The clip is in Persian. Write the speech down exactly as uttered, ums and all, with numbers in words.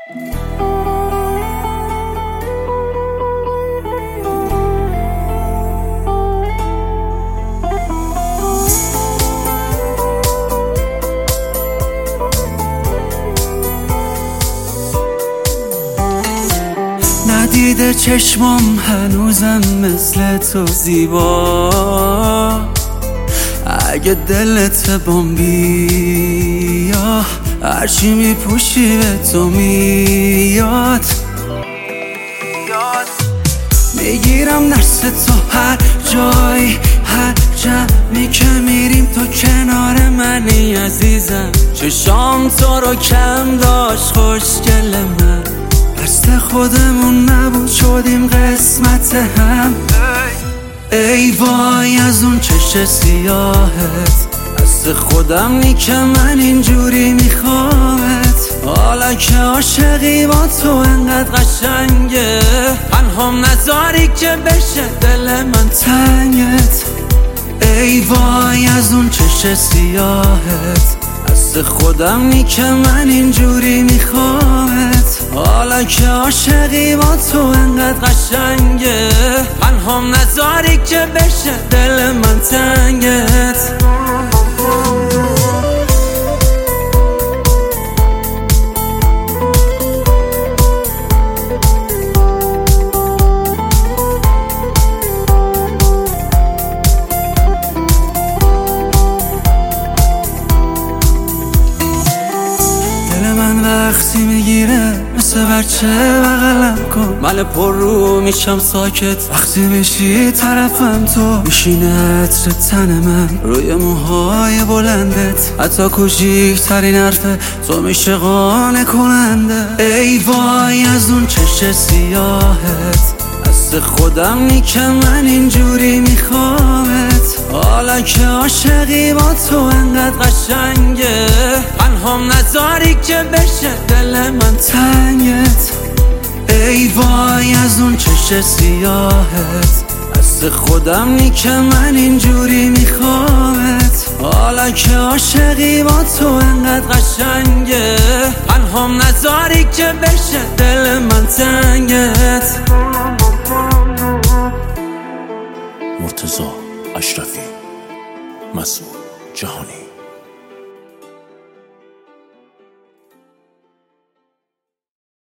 ندیده چشمام هنوزم مثل تو زیبا، اگه دلت بامبی هرچی میپوشی به تو میاد. میگیرم نرس تو هر جای، هر جمعی که میریم تو کنار منی عزیزم. چشام تو رو کم داشت خوشگل من، دست خودمون نبود شدیم قسمت هم. ای وای از اون چش سیاهت، دست خودم نی که من اینجوری میخوامت. حالا که عاشقی با تو انقدر قشنگه، تنهام نذاری که بشه دل من تنگت. ای وای از اون چش سیاهت، دست خودم نی که من اینجوری میخوامت. حالا که عاشقی با تو انقدر قشنگه، تنهام نذاری که بشه دل من تنگت. وقتی میگیره مثل بچه بغلم کن، من پر رو میشم ساکت وقتی بشی طرفم. تو میشینه عطر تن من روی موهای بلندت، حتی کوچیکترین حرفه تو میشه قانع کننده. ای وای از اون چش سیاهت، دست خودم نی که من اینجوری میخوامت. حالا که عاشقی با تو انقدر قشنگه، تنهام نذاری که بشه دل من تنگت. ای وای از اون چش سیاهت، دست خودم نی که من اینجوری میخوامت. حالا که عاشقی با تو انقدر قشنگه، تنهام نذاری که بشه دل من تنگت. مرتضی اشرفی، مسعود جهانی.